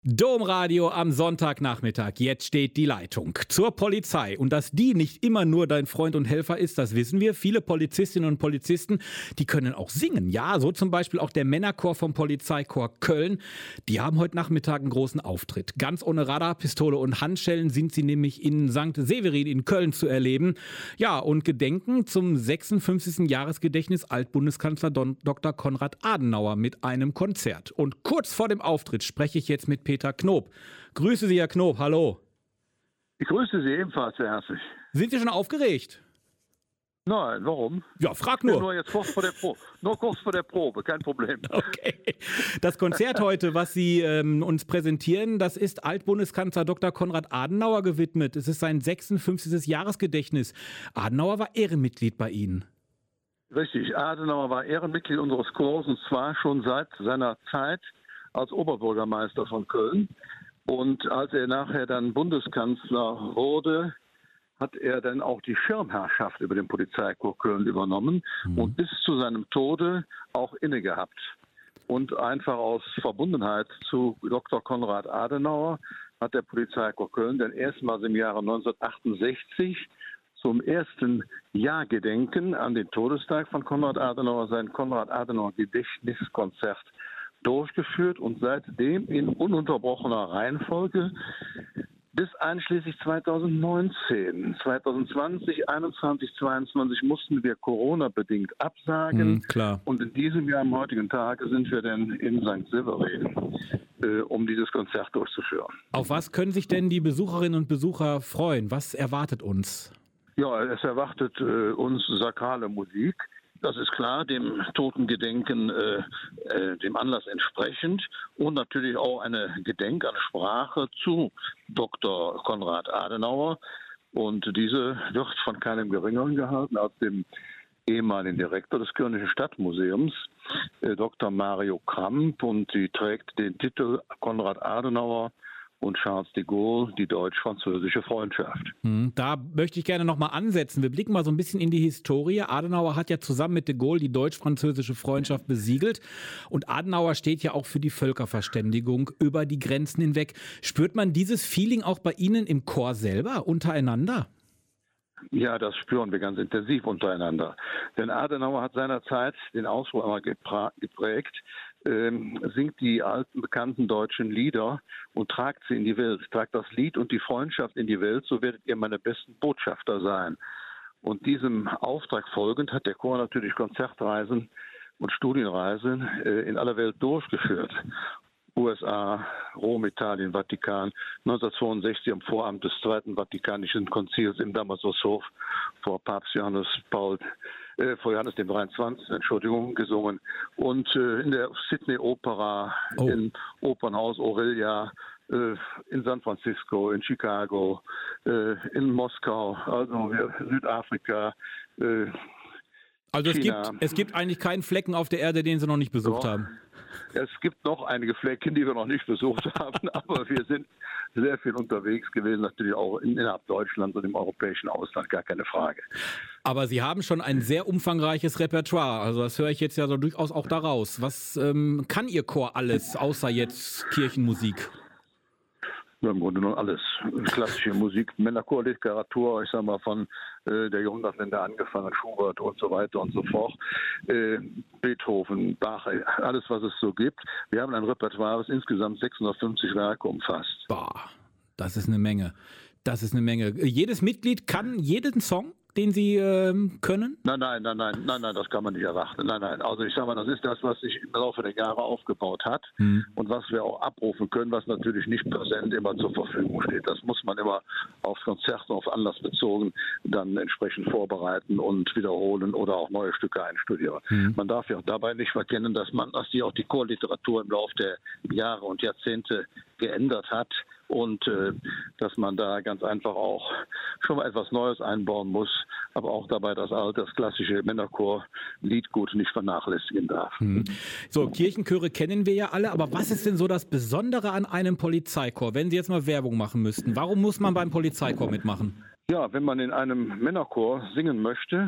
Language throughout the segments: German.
Domradio am Sonntagnachmittag. Jetzt steht die Leitung zur Polizei. Und dass die nicht immer nur dein Freund und Helfer ist, das wissen wir. Viele Polizistinnen und Polizisten, die können auch singen. Ja, so zum Beispiel auch der Männerchor vom Polizeikorps Köln. Die haben heute Nachmittag einen großen Auftritt. Ganz ohne Radarpistole und Handschellen sind sie nämlich in St. Severin in Köln zu erleben. Ja, und gedenken zum 56. Jahresgedächtnis Altbundeskanzler Dr. Konrad Adenauer mit einem Konzert. Und kurz vor dem Auftritt spreche ich jetzt mit Peter Knob. Grüße Sie, Herr Knob. Hallo. Ich grüße Sie ebenfalls sehr herzlich. Sind Sie schon aufgeregt? Nein, warum? Ja, frag nur. Nur jetzt kurz vor der Probe. Nur kurz vor der Probe, kein Problem. Okay. Das Konzert heute, was Sie uns präsentieren, das ist Altbundeskanzler Dr. Konrad Adenauer gewidmet. Es ist sein 56. Jahresgedächtnis. Adenauer war Ehrenmitglied bei Ihnen. Richtig, Adenauer war Ehrenmitglied unseres Chors und zwar schon seit seiner Zeit als Oberbürgermeister von Köln. Und als er nachher dann Bundeskanzler wurde, hat er dann auch die Schirmherrschaft über den Polizeikorps Köln übernommen und bis zu seinem Tode auch inne gehabt. Und einfach aus Verbundenheit zu Dr. Konrad Adenauer hat der Polizeikorps Köln dann erstmals im Jahre 1968 zum ersten Jahrgedenken an den Todestag von Konrad Adenauer sein Konrad-Adenauer-Gedächtniskonzert durchgeführt und seitdem in ununterbrochener Reihenfolge bis einschließlich 2019. 2020, 21, 22 mussten wir Corona-bedingt absagen. Klar. Und in diesem Jahr, am heutigen Tag, sind wir dann in St. Severin, um dieses Konzert durchzuführen. Auf was können sich denn die Besucherinnen und Besucher freuen? Was erwartet uns? Ja, es erwartet uns sakrale Musik. Das ist klar, dem Totengedenken, dem Anlass entsprechend und natürlich auch eine Gedenkansprache zu Dr. Konrad Adenauer. Und diese wird von keinem Geringeren gehalten als dem ehemaligen Direktor des Kölnischen Stadtmuseums, Dr. Mario Kramp, und die trägt den Titel Konrad Adenauer und Charles de Gaulle, die deutsch-französische Freundschaft. Da möchte ich gerne nochmal ansetzen. Wir blicken mal so ein bisschen in die Historie. Adenauer hat ja zusammen mit de Gaulle die deutsch-französische Freundschaft besiegelt. Und Adenauer steht ja auch für die Völkerverständigung über die Grenzen hinweg. Spürt man dieses Feeling auch bei Ihnen im Chor selber untereinander? Ja, das spüren wir ganz intensiv untereinander. Denn Adenauer hat seinerzeit den Ausspruch einmal geprägt, singt die alten, bekannten deutschen Lieder und tragt sie in die Welt. Tragt das Lied und die Freundschaft in die Welt, so werdet ihr meine besten Botschafter sein. Und diesem Auftrag folgend hat der Chor natürlich Konzertreisen und Studienreisen in aller Welt durchgeführt. USA, Rom, Italien, Vatikan, 1962 am Voramt des Zweiten Vatikanischen Konzils im Damasushof vor Papst Johannes dem 23. gesungen und in der Sydney Opera, im Opernhaus Aurelia, in San Francisco, in Chicago, in Moskau, also Südafrika, also es gibt eigentlich keinen Flecken auf der Erde, den Sie noch nicht besucht haben. Es gibt noch einige Flecken, die wir noch nicht besucht haben, aber wir sind sehr viel unterwegs gewesen, natürlich auch innerhalb Deutschlands und im europäischen Ausland, gar keine Frage. Aber Sie haben schon ein sehr umfangreiches Repertoire, also das höre ich jetzt ja so durchaus auch daraus. Was kann Ihr Chor alles, außer jetzt Kirchenmusik? Ja, im Grunde nur alles. Klassische Musik, Männerchor, Literatur, ich sag mal von der Jahrhundertwende angefangen, Schubert und so weiter und so fort. Beethoven, Bach, alles was es so gibt. Wir haben ein Repertoire, das insgesamt 650 Werke umfasst. Boah, das ist eine Menge. Das ist eine Menge. Jedes Mitglied kann jeden Song, den Sie können? Nein, das kann man nicht erwarten. Nein. Also ich sag mal, das ist das, was sich im Laufe der Jahre aufgebaut hat und was wir auch abrufen können, was natürlich nicht präsent immer zur Verfügung steht. Das muss man immer aufs Konzert und auf Anlass bezogen dann entsprechend vorbereiten und wiederholen oder auch neue Stücke einstudieren. Man darf ja dabei nicht verkennen, dass sich auch die Chorliteratur im Laufe der Jahre und Jahrzehnte geändert hat und dass man da ganz einfach auch schon mal etwas Neues einbauen muss, aber auch dabei das klassische Männerchor-Liedgut nicht vernachlässigen darf. So, Kirchenchöre kennen wir ja alle, aber was ist denn so das Besondere an einem Polizeichor, wenn Sie jetzt mal Werbung machen müssten? Warum muss man beim Polizeichor mitmachen? Ja, wenn man in einem Männerchor singen möchte,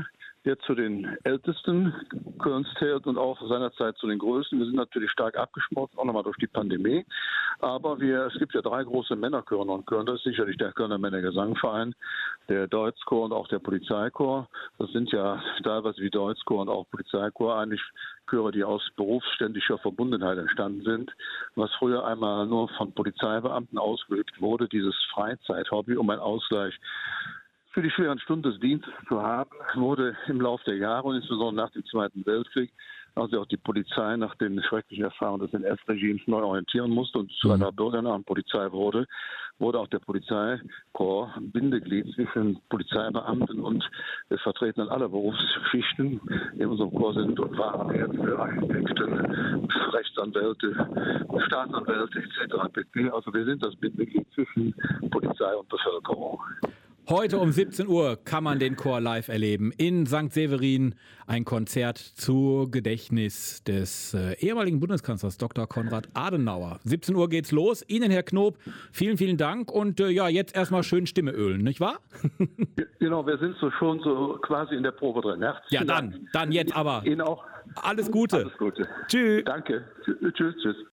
der zu den Ältesten Kölns zählt und auch seinerzeit zu den Größten. Wir sind natürlich stark abgeschmolzen, auch nochmal durch die Pandemie. Aber es gibt ja 3 große Männerchöre in Köln. Das ist sicherlich der Kölner Männergesangverein, der Deutschchor und auch der Polizeichor. Das sind ja teilweise wie Deutschchor und auch Polizeichor eigentlich Chöre, die aus berufsständischer Verbundenheit entstanden sind. Was früher einmal nur von Polizeibeamten ausgeübt wurde, dieses Freizeithobby, um einen Ausgleich für die schweren Stunden des Dienstes zu haben, wurde im Laufe der Jahre und insbesondere nach dem Zweiten Weltkrieg, als auch die Polizei nach den schrecklichen Erfahrungen des NS-Regimes neu orientieren musste und zu einer bürgernahen Polizei wurde auch der Polizeikorps Bindeglied zwischen Polizeibeamten und Vertretern aller Berufsschichten. In unserem Korps sind und waren Ärzte, Architekten, Rechtsanwälte, Staatsanwälte etc. Also wir sind das Bindeglied zwischen Polizei und Bevölkerung. Heute um 17 Uhr kann man den Chor live erleben. In St. Severin ein Konzert zu Gedächtnis des ehemaligen Bundeskanzlers Dr. Konrad Adenauer. 17 Uhr geht's los. Ihnen, Herr Knob, vielen, vielen Dank. Und jetzt erstmal schön Stimme ölen, nicht wahr? Genau, wir sind schon so quasi in der Probe drin. Ja, dann jetzt aber. Ihnen auch. Alles Gute. Alles Gute. Tschüss. Danke. Tschüss.